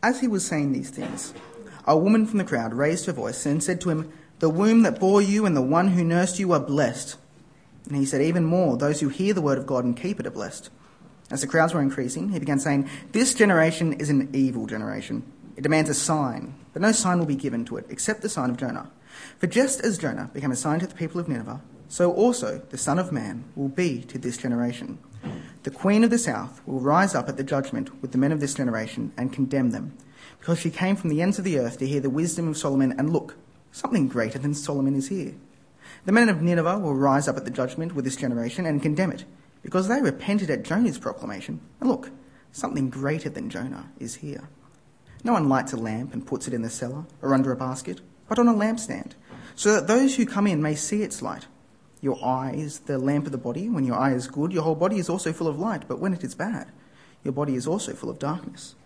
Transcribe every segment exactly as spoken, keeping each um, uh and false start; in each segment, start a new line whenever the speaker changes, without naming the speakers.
As he was saying these things, a woman from the crowd raised her voice and said to him, "The womb that bore you and the one who nursed you are blessed." And he said, "Even more, those who hear the word of God and keep it are blessed." As the crowds were increasing, he began saying, "This generation is an evil generation. It demands a sign, but no sign will be given to it except the sign of Jonah. For just as Jonah became a sign to the people of Nineveh, so also the Son of Man will be to this generation. The Queen of the South will rise up at the judgment with the men of this generation and condemn them, because she came from the ends of the earth to hear the wisdom of Solomon, and look, something greater than Solomon is here. The men of Nineveh will rise up at the judgment with this generation and condemn it, because they repented at Jonah's proclamation, and look, something greater than Jonah is here. No one lights a lamp and puts it in the cellar or under a basket, but on a lampstand, so that those who come in may see its light. Your eye is the lamp of the body. When your eye is good, your whole body is also full of light, but when it is bad, your body is also full of darkness.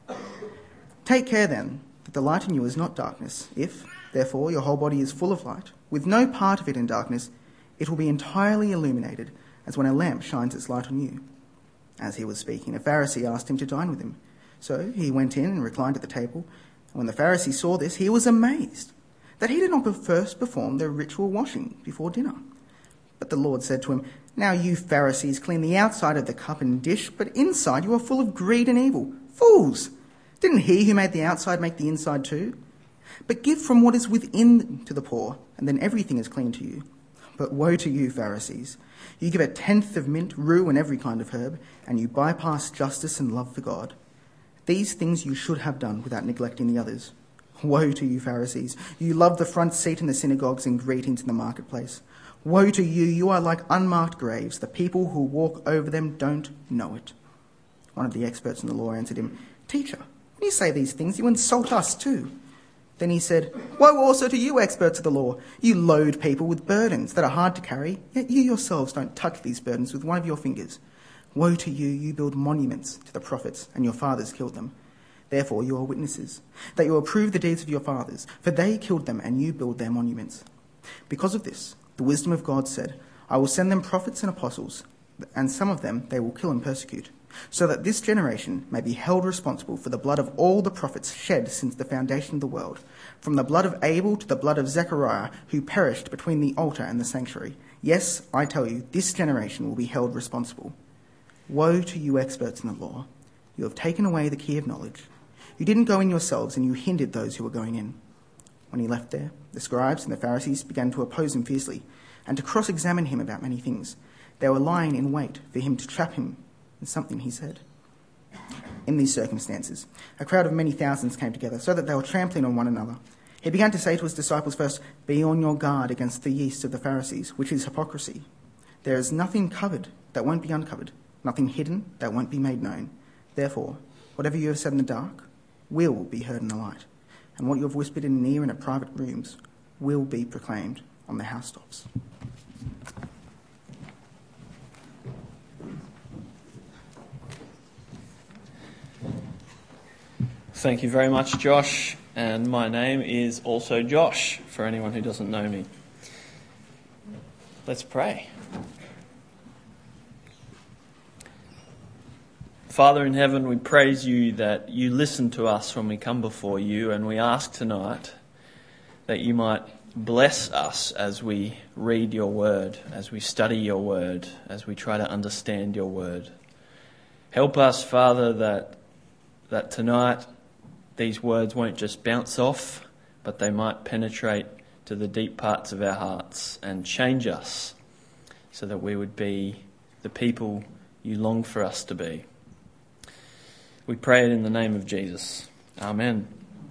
Take care then that the light in you is not darkness. If, therefore, your whole body is full of light, with no part of it in darkness, it will be entirely illuminated, as when a lamp shines its light on you." As he was speaking, a Pharisee asked him to dine with him. So he went in and reclined at the table. And when the Pharisee saw this, he was amazed that he did not first perform the ritual washing before dinner. But the Lord said to him, "Now you Pharisees clean the outside of the cup and dish, but inside you are full of greed and evil. Fools! Didn't he who made the outside make the inside too? But give from what is within to the poor, and then everything is clean to you. But woe to you, Pharisees! You give a tenth of mint, rue, and every kind of herb, and you bypass justice and love for God. These things you should have done without neglecting the others. Woe to you, Pharisees! You love the front seat in the synagogues and greetings in the marketplace. Woe to you! You are like unmarked graves. The people who walk over them don't know it." One of the experts in the law answered him, "Teacher, when you say these things, you insult us too." Then he said, "Woe also to you, experts of the law! You load people with burdens that are hard to carry, yet you yourselves don't touch these burdens with one of your fingers. Woe to you! You build monuments to the prophets, and your fathers killed them. Therefore you are witnesses, that you approve the deeds of your fathers, for they killed them, and you build their monuments. Because of this, the wisdom of God said, I will send them prophets and apostles, and some of them they will kill and persecute, so that this generation may be held responsible for the blood of all the prophets shed since the foundation of the world, from the blood of Abel to the blood of Zechariah, who perished between the altar and the sanctuary. Yes, I tell you, this generation will be held responsible. Woe to you, experts in the law! You have taken away the key of knowledge. You didn't go in yourselves, and you hindered those who were going in." When he left there, the scribes and the Pharisees began to oppose him fiercely and to cross-examine him about many things. They were lying in wait for him to trap him in something he said. In these circumstances, a crowd of many thousands came together, so that they were trampling on one another. He began to say to his disciples first, "Be on your guard against the yeast of the Pharisees, which is hypocrisy. There is nothing covered that won't be uncovered, nothing hidden that won't be made known. Therefore, whatever you have said in the dark will be heard in the light, and what you have whispered in an ear in a private rooms will be proclaimed on the housetops."
Thank you very much, Josh. And my name is also Josh, for anyone who doesn't know me. Let's pray. Father in heaven, we praise you that you listen to us when we come before you, and we ask tonight that you might bless us as we read your word, as we study your word, as we try to understand your word. Help us, Father, that that tonight these words won't just bounce off, but they might penetrate to the deep parts of our hearts and change us so that we would be the people you long for us to be. We pray it in the name of Jesus. Amen.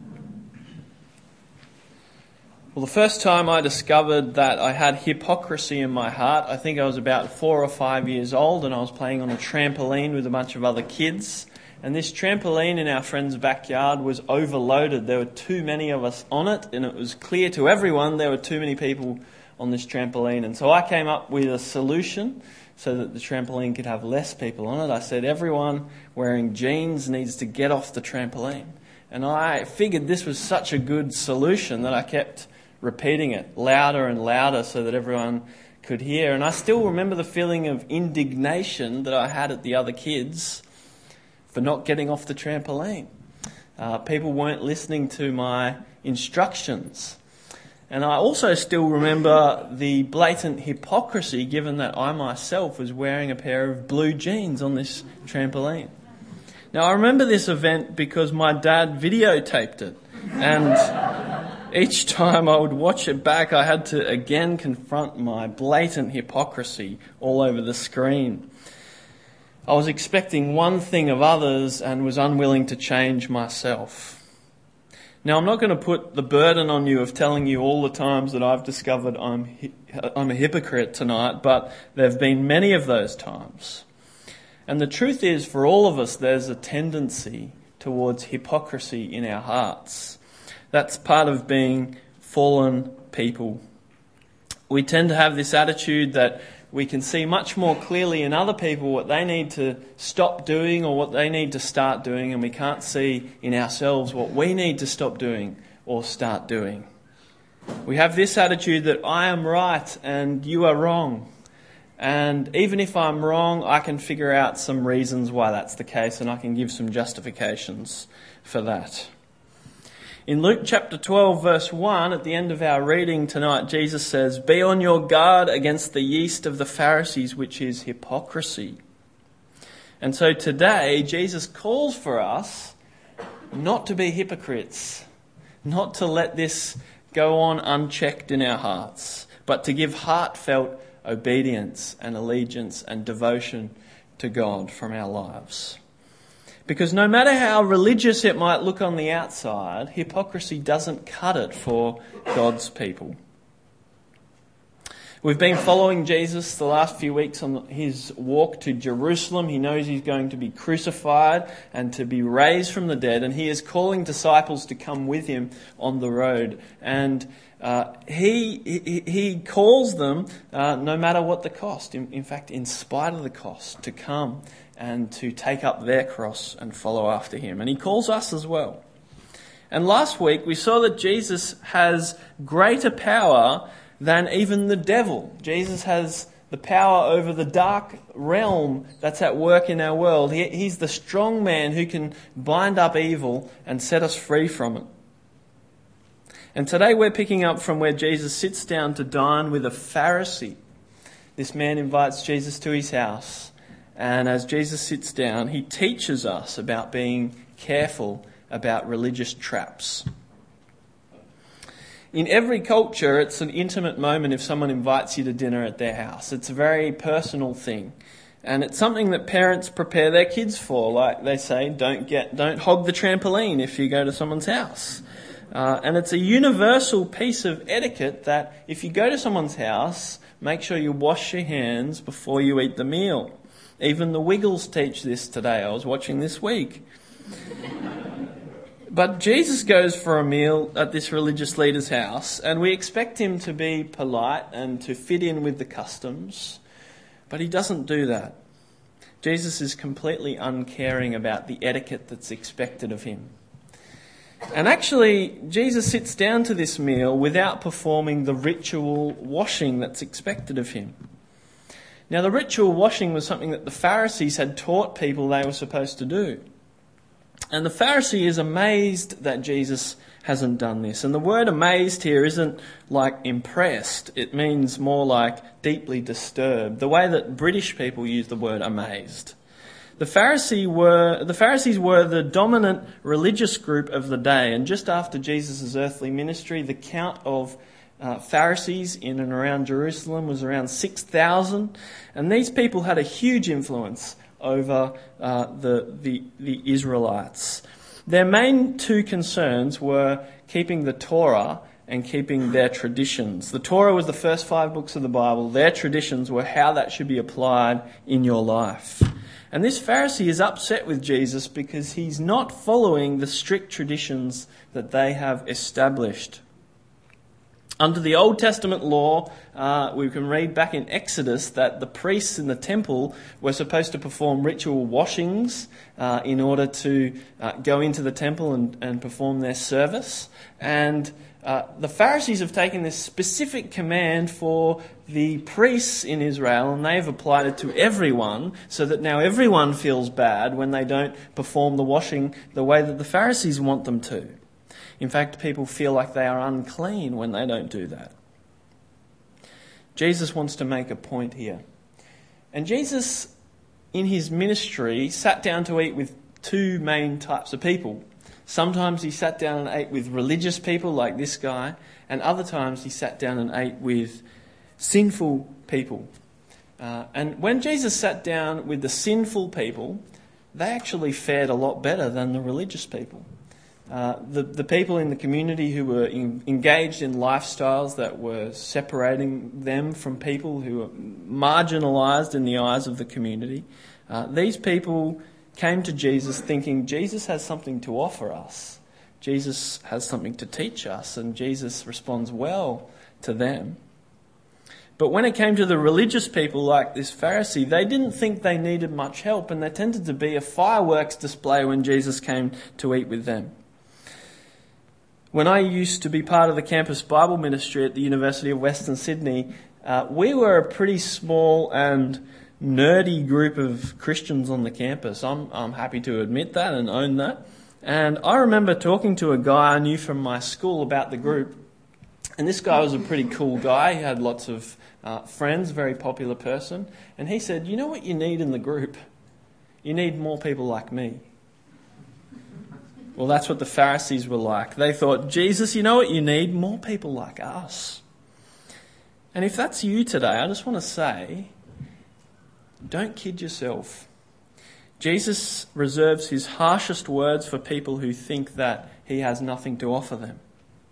Well, the first time I discovered that I had hypocrisy in my heart, I think I was about four or five years old, and I was playing on a trampoline with a bunch of other kids. And this trampoline in our friend's backyard was overloaded. There were too many of us on it, and it was clear to everyone there were too many people on this trampoline. And so I came up with a solution so that the trampoline could have less people on it. I said everyone wearing jeans needs to get off the trampoline. And I figured this was such a good solution that I kept repeating it louder and louder so that everyone could hear. And I still remember the feeling of indignation that I had at the other kids for not getting off the trampoline. Uh, people weren't listening to my instructions. And I also still remember the blatant hypocrisy, given that I myself was wearing a pair of blue jeans on this trampoline. Now, I remember this event because my dad videotaped it, and each time I would watch it back, I had to again confront my blatant hypocrisy all over the screen. I was expecting one thing of others and was unwilling to change myself. Now, I'm not going to put the burden on you of telling you all the times that I've discovered I'm I'm a hypocrite tonight, but there have been many of those times. And the truth is, for all of us, there's a tendency towards hypocrisy in our hearts. That's part of being fallen people. We tend to have this attitude that we can see much more clearly in other people what they need to stop doing or what they need to start doing, and we can't see in ourselves what we need to stop doing or start doing. We have this attitude that I am right and you are wrong. And even if I'm wrong, I can figure out some reasons why that's the case, and I can give some justifications for that. In Luke chapter twelve, verse one, at the end of our reading tonight, Jesus says, "Be on your guard against the yeast of the Pharisees, which is hypocrisy." And so today, Jesus calls for us not to be hypocrites, not to let this go on unchecked in our hearts, but to give heartfelt obedience and allegiance and devotion to God from our lives. Because no matter how religious it might look on the outside, hypocrisy doesn't cut it for God's people. We've been following Jesus the last few weeks on his walk to Jerusalem. He knows he's going to be crucified and to be raised from the dead, and he is calling disciples to come with him on the road. And uh, he, he he calls them, uh, no matter what the cost, in, in fact, in spite of the cost, to come and to take up their cross and follow after him. And he calls us as well. And last week we saw that Jesus has greater power than even the devil. Jesus has the power over the dark realm that's at work in our world. He, he's the strong man who can bind up evil and set us free from it. And today we're picking up from where Jesus sits down to dine with a Pharisee. This man invites Jesus to his house. And as Jesus sits down, he teaches us about being careful about religious traps. In every culture, it's an intimate moment if someone invites you to dinner at their house. It's a very personal thing. And it's something that parents prepare their kids for. Like they say, don't get, don't hog the trampoline if you go to someone's house. Uh, and it's a universal piece of etiquette that if you go to someone's house, make sure you wash your hands before you eat the meal. Even the Wiggles teach this today. I was watching this week. But Jesus goes for a meal at this religious leader's house, and we expect him to be polite and to fit in with the customs, but he doesn't do that. Jesus is completely uncaring about the etiquette that's expected of him. And actually, Jesus sits down to this meal without performing the ritual washing that's expected of him. Now, the ritual washing was something that the Pharisees had taught people they were supposed to do. And the Pharisee is amazed that Jesus hasn't done this. And the word amazed here isn't like impressed. It means more like deeply disturbed. The way that British people use the word amazed. The Pharisee were, the Pharisees were the dominant religious group of the day. And just after Jesus' earthly ministry, the count of uh, Pharisees in and around Jerusalem was around six thousand. And these people had a huge influence over uh, the, the the Israelites. Their main two concerns were keeping the Torah and keeping their traditions. The Torah was the first five books of the Bible. Their traditions were how that should be applied in your life. And this Pharisee is upset with Jesus because he's not following the strict traditions that they have established. Under the Old Testament law, uh, we can read back in Exodus that the priests in the temple were supposed to perform ritual washings uh, in order to uh, go into the temple and, and perform their service. And uh, Uh, the Pharisees have taken this specific command for the priests in Israel, and they've applied it to everyone, so that now everyone feels bad when they don't perform the washing the way that the Pharisees want them to. In fact, people feel like they are unclean when they don't do that. Jesus wants to make a point here. And Jesus, in his ministry, sat down to eat with two main types of people. Sometimes he sat down and ate with religious people like this guy, and other times he sat down and ate with sinful people. Uh, and when Jesus sat down with the sinful people, they actually fared a lot better than the religious people. Uh, the, the people in the community who were in, engaged in lifestyles that were separating them from people who were marginalised in the eyes of the community, uh, these people came to Jesus thinking Jesus has something to offer us. Jesus has something to teach us, and Jesus responds well to them. But when it came to the religious people like this Pharisee, they didn't think they needed much help, and there tended to be a fireworks display when Jesus came to eat with them. When I used to be part of the campus Bible ministry at the University of Western Sydney, uh, we were a pretty small and nerdy group of Christians on the campus. I'm, I'm happy to admit that and own that. And I remember talking to a guy I knew from my school about the group. And this guy was a pretty cool guy. He had lots of uh, friends, very popular person. And he said, you know what you need in the group? You need more people like me. Well, that's what the Pharisees were like. They thought, Jesus, you know what you need? More people like us. And if that's you today, I just want to say, don't kid yourself. Jesus reserves his harshest words for people who think that he has nothing to offer them.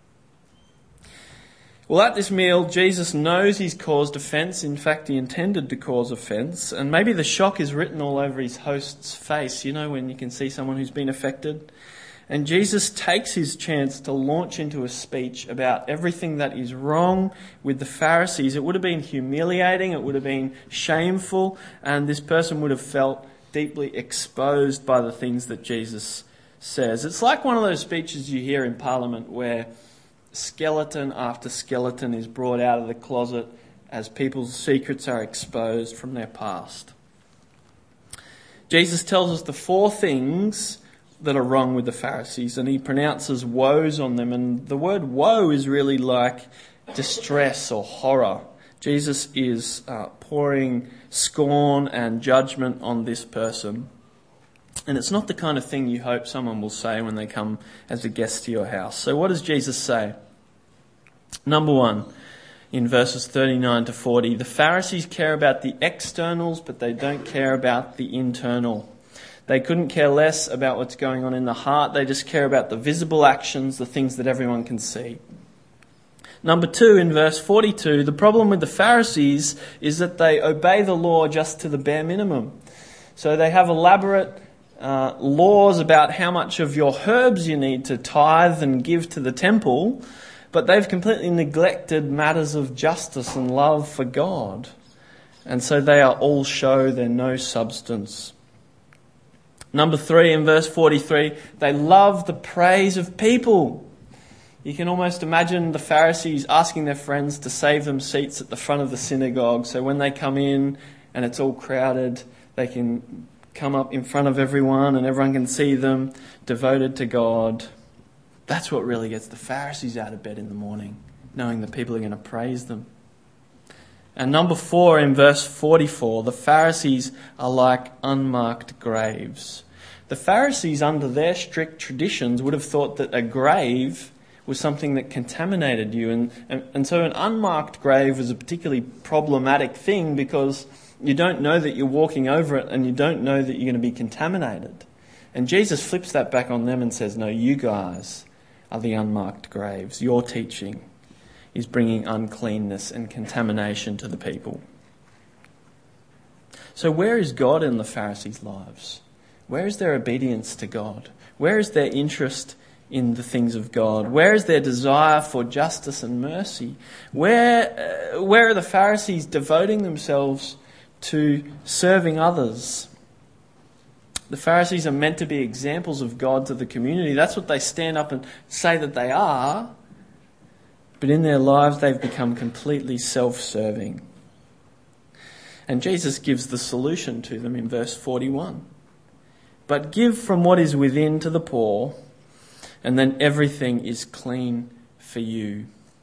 Well, at this meal, Jesus knows he's caused offence. In fact, he intended to cause offence. And maybe the shock is written all over his host's face, you know, when you can see someone who's been affected. And Jesus takes his chance to launch into a speech about everything that is wrong with the Pharisees. It would have been humiliating, it would have been shameful, and this person would have felt deeply exposed by the things that Jesus says. It's like one of those speeches you hear in Parliament where skeleton after skeleton is brought out of the closet as people's secrets are exposed from their past. Jesus tells us the four things that are wrong with the Pharisees, and he pronounces woes on them, and the word woe is really like distress or horror. Jesus is uh, pouring scorn and judgment on this person, and it's not the kind of thing you hope someone will say when they come as a guest to your house. So what does Jesus say? Number one, in verses thirty-nine to forty, the Pharisees care about the externals, but they don't care about the internal. They couldn't care less about what's going on in the heart. They just care about the visible actions, the things that everyone can see. Number two, in verse forty-two, the problem with the Pharisees is that they obey the law just to the bare minimum. So they have elaborate uh, laws about how much of your herbs you need to tithe and give to the temple, but they've completely neglected matters of justice and love for God. And so they are all show, they're no substance. Number three, in verse forty-three, they love the praise of people. You can almost imagine the Pharisees asking their friends to save them seats at the front of the synagogue, so when they come in and it's all crowded, they can come up in front of everyone and everyone can see them devoted to God. That's what really gets the Pharisees out of bed in the morning, knowing that people are going to praise them. And number four, in verse forty-four, the Pharisees are like unmarked graves. The Pharisees, under their strict traditions, would have thought that a grave was something that contaminated you. And, and, and so an unmarked grave was a particularly problematic thing because you don't know that you're walking over it and you don't know that you're going to be contaminated. And Jesus flips that back on them and says, no, you guys are the unmarked graves. Your teaching is bringing uncleanness and contamination to the people. So where is God in the Pharisees' lives? Where is their obedience to God? Where is their interest in the things of God? Where is their desire for justice and mercy? Where, uh, where are the Pharisees devoting themselves to serving others? The Pharisees are meant to be examples of God to the community. That's what they stand up and say that they are. But in their lives, they've become completely self-serving. And Jesus gives the solution to them in verse forty-one. But give from what is within to the poor, and then everything is clean for you.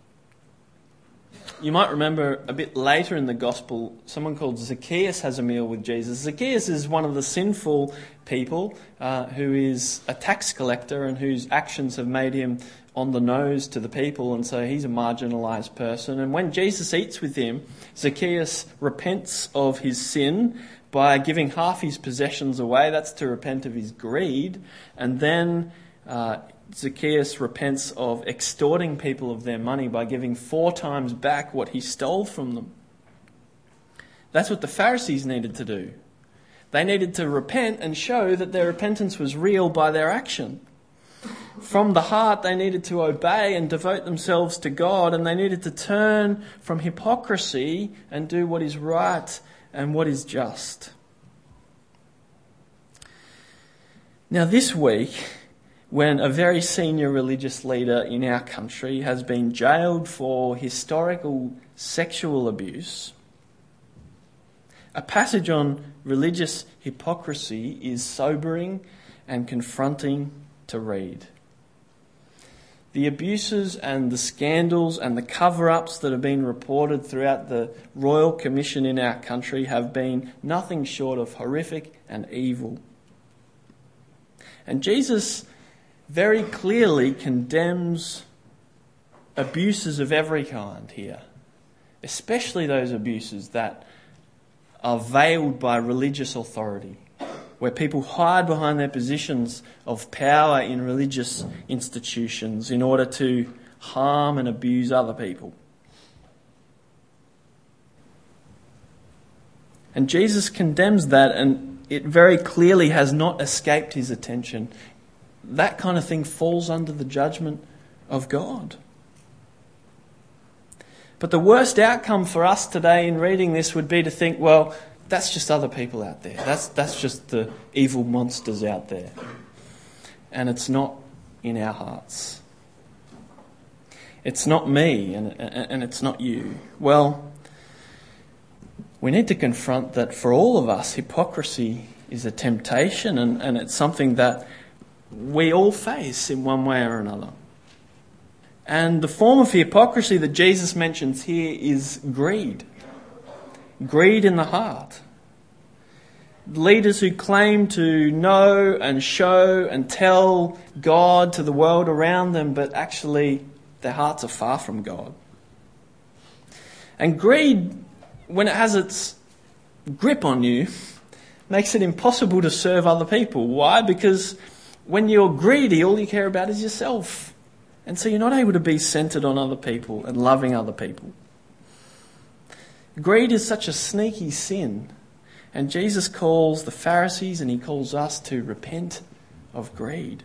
You might remember a bit later in the gospel, someone called Zacchaeus has a meal with Jesus. Zacchaeus is one of the sinful people uh, who is a tax collector and whose actions have made him on the nose to the people, and so he's a marginalised person. And when Jesus eats with him, Zacchaeus repents of his sin by giving half his possessions away. That's to repent of his greed. And then uh, Zacchaeus repents of extorting people of their money by giving four times back what he stole from them. That's what the Pharisees needed to do. They needed to repent and show that their repentance was real by their action. From the heart, they needed to obey and devote themselves to God, and they needed to turn from hypocrisy and do what is right and what is just. Now, this week, when a very senior religious leader in our country has been jailed for historical sexual abuse, a passage on religious hypocrisy is sobering and confronting to read. The abuses and the scandals and the cover-ups that have been reported throughout the Royal Commission in our country have been nothing short of horrific and evil. And Jesus very clearly condemns abuses of every kind here, especially those abuses that are veiled by religious authority, where people hide behind their positions of power in religious institutions in order to harm and abuse other people. And Jesus condemns that, and it very clearly has not escaped his attention. That kind of thing falls under the judgment of God. But the worst outcome for us today in reading this would be to think, well, that's just other people out there. That's that's just the evil monsters out there. And it's not in our hearts. It's not me and, and it's not you. Well, we need to confront that for all of us, hypocrisy is a temptation, and, and it's something that we all face in one way or another. And the form of hypocrisy that Jesus mentions here is greed. Greed in the heart. Leaders who claim to know and show and tell God to the world around them, but actually their hearts are far from God. And greed, when it has its grip on you, makes it impossible to serve other people. Why? Because when you're greedy, all you care about is yourself. And so you're not able to be centred on other people and loving other people. Greed is such a sneaky sin. And Jesus calls the Pharisees and he calls us to repent of greed.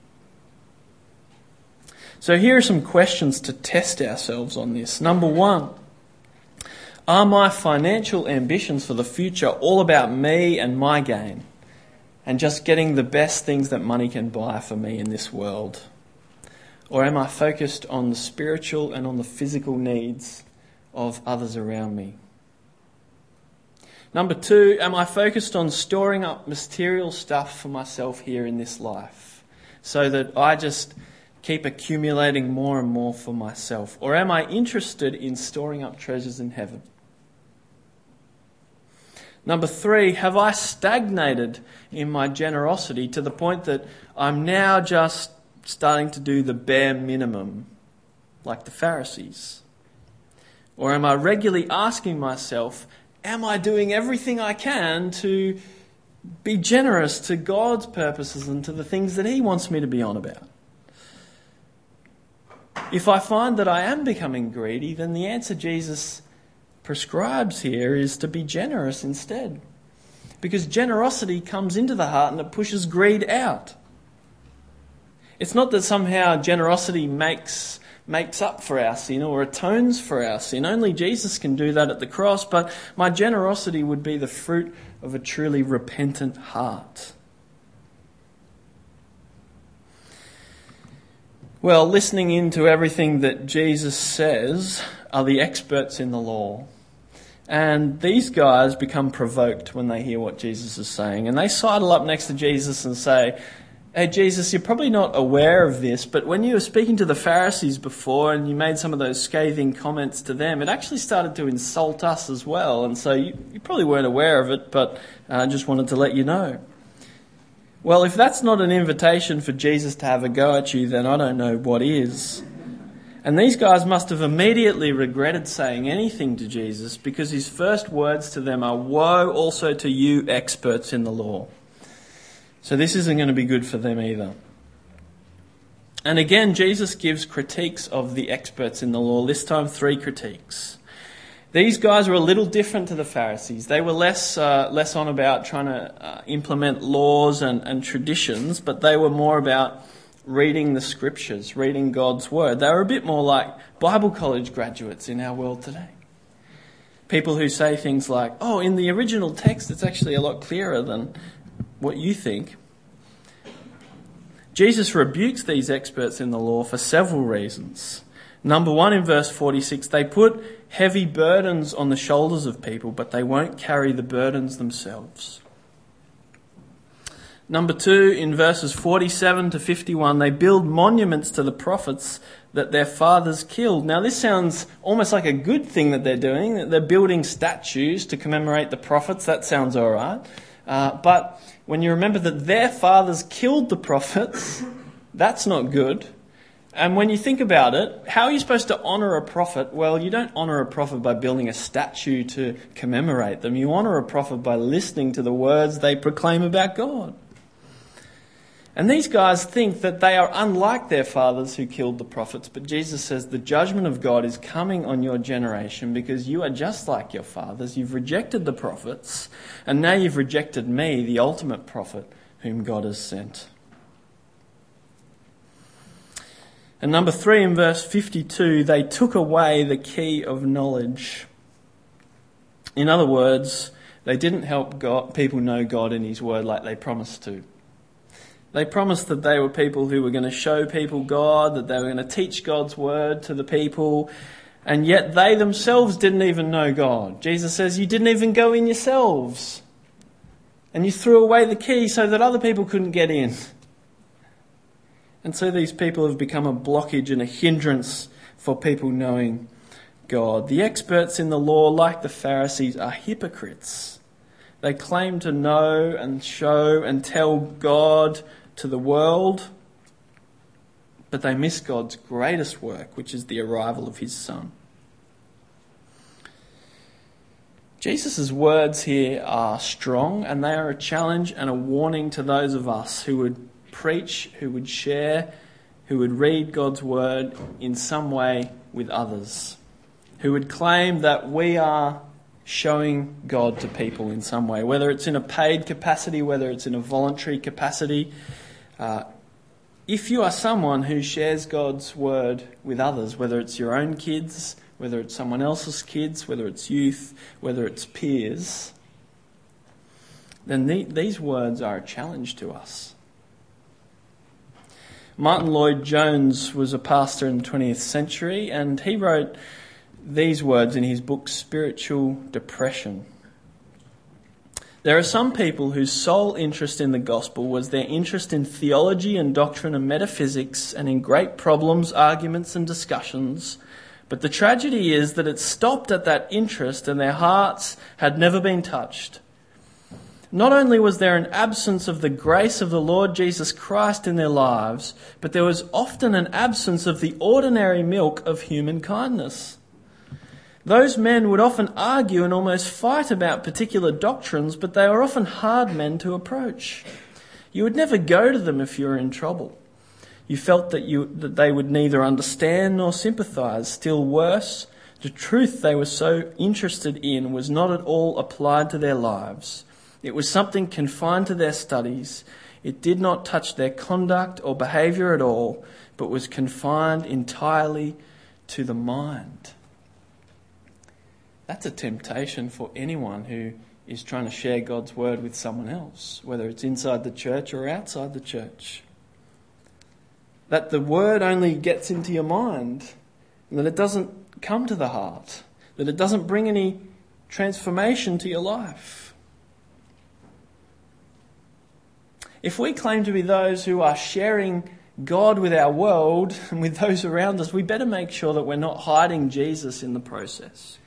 So here are some questions to test ourselves on this. Number one, are my financial ambitions for the future all about me and my gain, and just getting the best things that money can buy for me in this world? Or am I focused on the spiritual and on the physical needs of others around me? Number two, am I focused on storing up material stuff for myself here in this life so that I just keep accumulating more and more for myself? Or am I interested in storing up treasures in heaven? Number three, have I stagnated in my generosity to the point that I'm now just starting to do the bare minimum like the Pharisees? Or am I regularly asking myself, am I doing everything I can to be generous to God's purposes and to the things that he wants me to be on about? If I find that I am becoming greedy, then the answer Jesus prescribes here is to be generous instead. Because generosity comes into the heart and it pushes greed out. It's not that somehow generosity makes makes up for our sin or atones for our sin. Only Jesus can do that at the cross, but my generosity would be the fruit of a truly repentant heart. Well, listening into everything that Jesus says are the experts in the law. And these guys become provoked when they hear what Jesus is saying. And they sidle up next to Jesus and say, hey, Jesus, you're probably not aware of this, but when you were speaking to the Pharisees before and you made some of those scathing comments to them, it actually started to insult us as well. And so you, you probably weren't aware of it, but I uh, just wanted to let you know. Well, if that's not an invitation for Jesus to have a go at you, then I don't know what is. And these guys must have immediately regretted saying anything to Jesus, because his first words to them are, woe also to you experts in the law. So this isn't going to be good for them either. And again, Jesus gives critiques of the experts in the law, this time three critiques. These guys were a little different to the Pharisees. They were less uh, less on about trying to uh, implement laws and, and traditions, but they were more about reading the scriptures, reading God's word. They were a bit more like Bible college graduates in our world today. People who say things like, oh, in the original text it's actually a lot clearer than what you think. Jesus rebukes these experts in the law for several reasons. Number one, in verse forty-six, they put heavy burdens on the shoulders of people, but they won't carry the burdens themselves. Number two, in verses forty-seven to fifty-one, they build monuments to the prophets that their fathers killed. Now this sounds almost like a good thing that they're doing, that they're building statues to commemorate the prophets. That sounds all right. Uh, but when you remember that their fathers killed the prophets, that's not good. And when you think about it, how are you supposed to honour a prophet? Well, you don't honour a prophet by building a statue to commemorate them. You honour a prophet by listening to the words they proclaim about God. And these guys think that they are unlike their fathers who killed the prophets, but Jesus says the judgment of God is coming on your generation because you are just like your fathers. You've rejected the prophets, and now you've rejected me, the ultimate prophet whom God has sent. And number three, in verse fifty-two, they took away the key of knowledge. In other words, they didn't help God, people know God and his word like they promised to. They promised that they were people who were going to show people God, that they were going to teach God's word to the people, and yet they themselves didn't even know God. Jesus says, you didn't even go in yourselves, and you threw away the key so that other people couldn't get in. And so these people have become a blockage and a hindrance for people knowing God. The experts in the law, like the Pharisees, are hypocrites. They claim to know and show and tell God to the world, but they miss God's greatest work, which is the arrival of his Son. Jesus' words here are strong, and they are a challenge and a warning to those of us who would preach, who would share, who would read God's word in some way with others, who would claim that we are showing God to people in some way, whether it's in a paid capacity, whether it's in a voluntary capacity. Uh, if you are someone who shares God's word with others, whether it's your own kids, whether it's someone else's kids, whether it's youth, whether it's peers, then the, these words are a challenge to us. Martin Lloyd-Jones was a pastor in the twentieth century, and he wrote these words in his book, Spiritual Depression. There are some people whose sole interest in the gospel was their interest in theology and doctrine and metaphysics and in great problems, arguments and discussions. But the tragedy is that it stopped at that interest and their hearts had never been touched. Not only was there an absence of the grace of the Lord Jesus Christ in their lives, but there was often an absence of the ordinary milk of human kindness. Those men would often argue and almost fight about particular doctrines, but they were often hard men to approach. You would never go to them if you were in trouble. You felt that you that they would neither understand nor sympathise. Still worse, the truth they were so interested in was not at all applied to their lives. It was something confined to their studies. It did not touch their conduct or behaviour at all, but was confined entirely to the mind. That's a temptation for anyone who is trying to share God's word with someone else, whether it's inside the church or outside the church. that the word only gets into your mind, and that it doesn't come to the heart, that it doesn't bring any transformation to your life. If we claim to be those who are sharing God with our world and with those around us, we better make sure that we're not hiding Jesus in the process.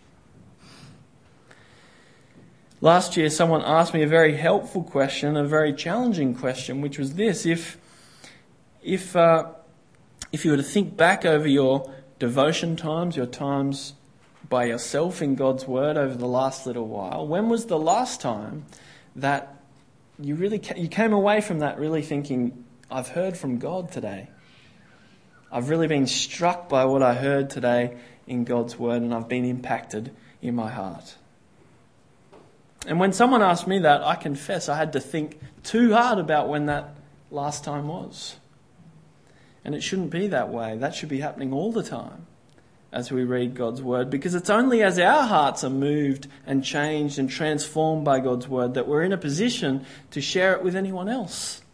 Last year, someone asked me a very helpful question, a very challenging question, which was this: if if uh, if you were to think back over your devotion times, your times by yourself in God's Word over the last little while, when was the last time that you really ca- you came away from that really thinking, I've heard from God today. I've really been struck by what I heard today in God's Word, and I've been impacted in my heart. And when someone asked me that, I confess I had to think too hard about when that last time was. And it shouldn't be that way. That should be happening all the time as we read God's Word, because it's only as our hearts are moved and changed and transformed by God's Word that we're in a position to share it with anyone else.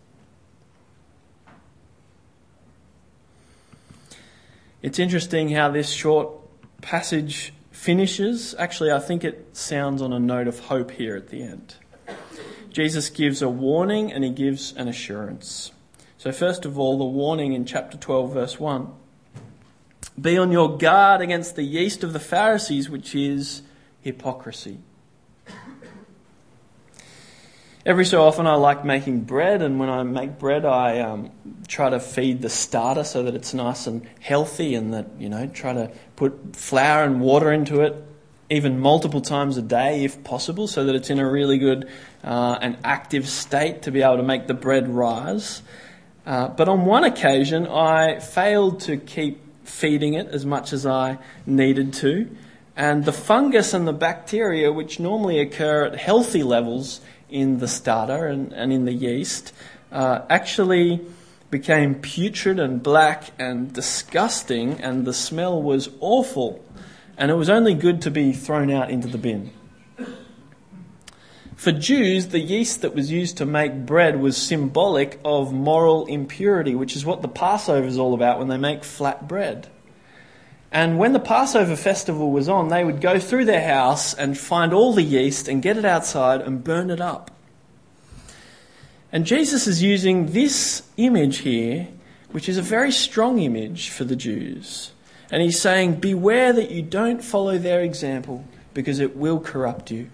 It's interesting how this short passage finishes. Actually, I think it sounds on a note of hope here at the end. Jesus gives a warning and he gives an assurance. So first of all, the warning in chapter twelve, verse one. Be on your guard against the yeast of the Pharisees, which is hypocrisy. Every so often I like making bread, and when I make bread I um, try to feed the starter so that it's nice and healthy, and that, you know, try to put flour and water into it even multiple times a day if possible, so that it's in a really good uh, and active state to be able to make the bread rise. Uh, but on one occasion I failed to keep feeding it as much as I needed to, and the fungus and the bacteria, which normally occur at healthy levels in the starter and, and in the yeast, uh, actually became putrid and black and disgusting, and the smell was awful, and it was only good to be thrown out into the bin. For Jews, the yeast that was used to make bread was symbolic of moral impurity, which is what the Passover is all about when they make flat bread. And when the Passover festival was on, they would go through their house and find all the yeast and get it outside and burn it up. And Jesus is using this image here, which is a very strong image for the Jews. And he's saying, beware that you don't follow their example, because it will corrupt you.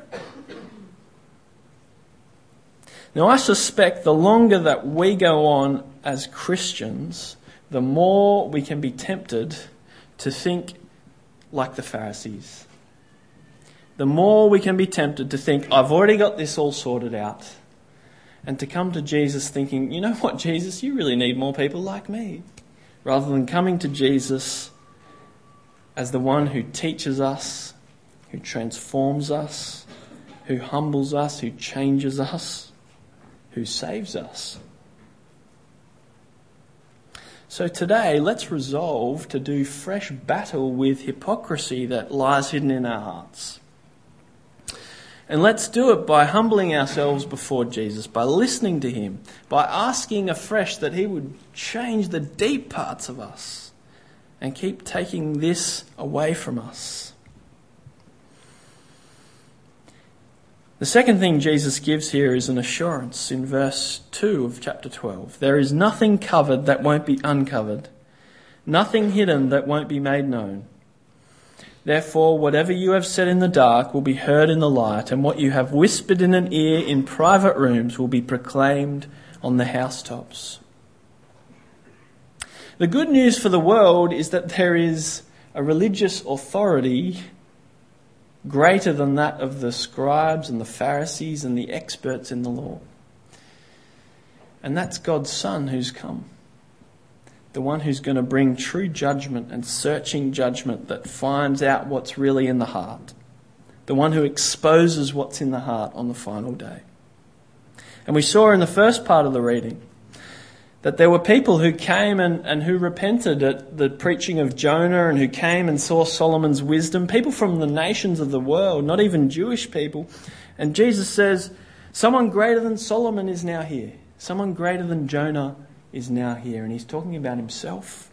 Now, I suspect the longer that we go on as Christians, the more we can be tempted to think like the Pharisees. The more we can be tempted to think, I've already got this all sorted out. And to come to Jesus thinking, you know what, Jesus, you really need more people like me. Rather than coming to Jesus as the one who teaches us, who transforms us, who humbles us, who changes us, who saves us. So today, let's resolve to do fresh battle with hypocrisy that lies hidden in our hearts. And let's do it by humbling ourselves before Jesus, by listening to him, by asking afresh that he would change the deep parts of us and keep taking this away from us. The second thing Jesus gives here is an assurance in verse two of chapter twelve. There is nothing covered that won't be uncovered, nothing hidden that won't be made known. Therefore, whatever you have said in the dark will be heard in the light, and what you have whispered in an ear in private rooms will be proclaimed on the housetops. The good news for the world is that there is a religious authority greater than that of the scribes and the Pharisees and the experts in the law. And that's God's Son who's come. The one who's going to bring true judgment and searching judgment that finds out what's really in the heart. The one who exposes what's in the heart on the final day. And we saw in the first part of the reading that there were people who came and, and who repented at the preaching of Jonah, and who came and saw Solomon's wisdom. People from the nations of the world, not even Jewish people. And Jesus says, someone greater than Solomon is now here. Someone greater than Jonah is now here, and he's talking about himself.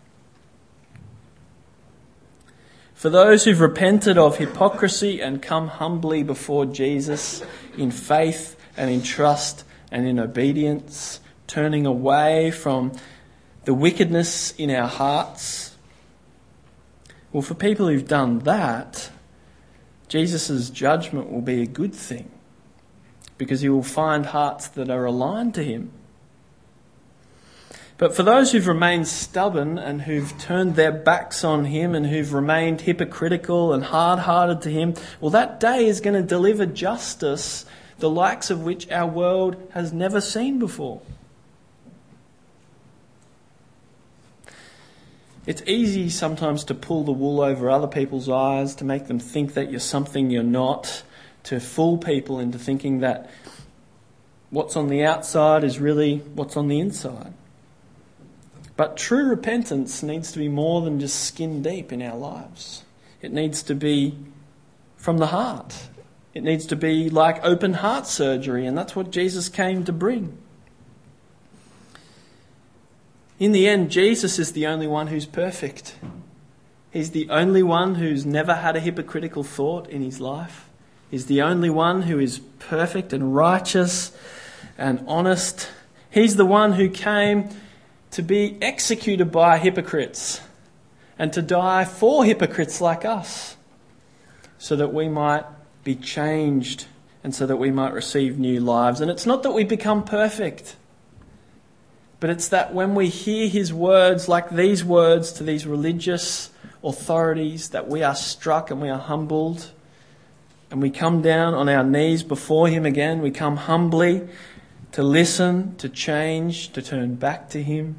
For those who've repented of hypocrisy and come humbly before Jesus in faith and in trust and in obedience, turning away from the wickedness in our hearts. Well, for people who've done that, Jesus' judgment will be a good thing, because he will find hearts that are aligned to him. But for those who've remained stubborn and who've turned their backs on him and who've remained hypocritical and hard-hearted to him, well, that day is going to deliver justice, the likes of which our world has never seen before. It's easy sometimes to pull the wool over other people's eyes, to make them think that you're something you're not, to fool people into thinking that what's on the outside is really what's on the inside. But true repentance needs to be more than just skin deep in our lives. It needs to be from the heart. It needs to be like open heart surgery, and that's what Jesus came to bring. In the end, Jesus is the only one who's perfect. He's the only one who's never had a hypocritical thought in his life. He's the only one who is perfect and righteous and honest. He's the one who came to be executed by hypocrites and to die for hypocrites like us, so that we might be changed and so that we might receive new lives. And it's not that we become perfect, but it's that when we hear his words, like these words to these religious authorities, that we are struck and we are humbled, and we come down on our knees before him again. We come humbly to listen, to change, to turn back to him.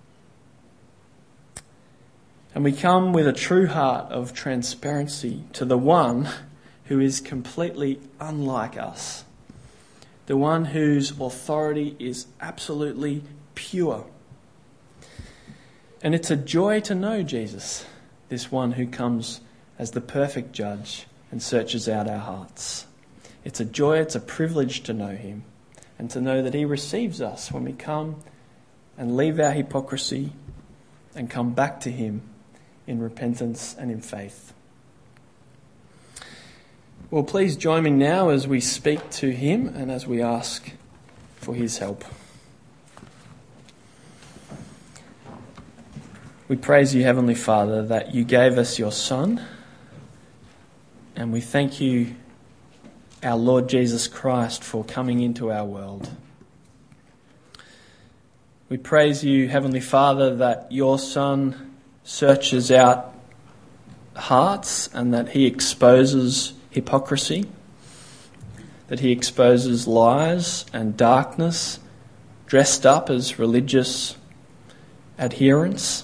And we come with a true heart of transparency to the one who is completely unlike us, the one whose authority is absolutely pure. And it's a joy to know Jesus, this one who comes as the perfect judge and searches out our hearts. It's a joy, it's a privilege to know him, and to know that he receives us when we come and leave our hypocrisy and come back to him in repentance and in faith. Well, please join me now as we speak to him and as we ask for his help. We praise you, Heavenly Father, that you gave us your Son, and we thank you, our Lord Jesus Christ, for coming into our world. We praise you, Heavenly Father, that your Son searches out hearts and that he exposes hypocrisy, that he exposes lies and darkness dressed up as religious adherents.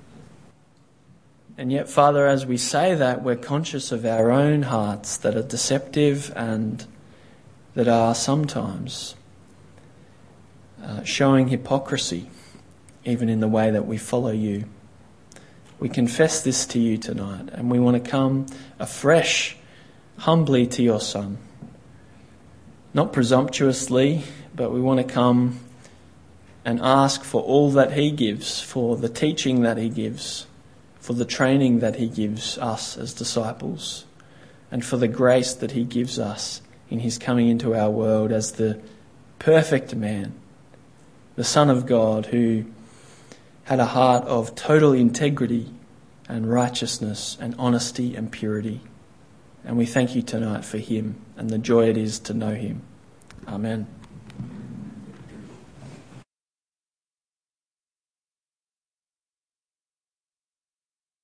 And yet, Father, as we say that, we're conscious of our own hearts that are deceptive and that are sometimes uh, showing hypocrisy, even in the way that we follow you. We confess this to you tonight, and we want to come afresh, humbly to your Son. Not presumptuously, but we want to come and ask for all that he gives, for the teaching that he gives, for the training that he gives us as disciples, and for the grace that he gives us in his coming into our world as the perfect man, the Son of God, who had a heart of total integrity and righteousness and honesty and purity. And we thank you tonight for him and the joy it is to know him. Amen.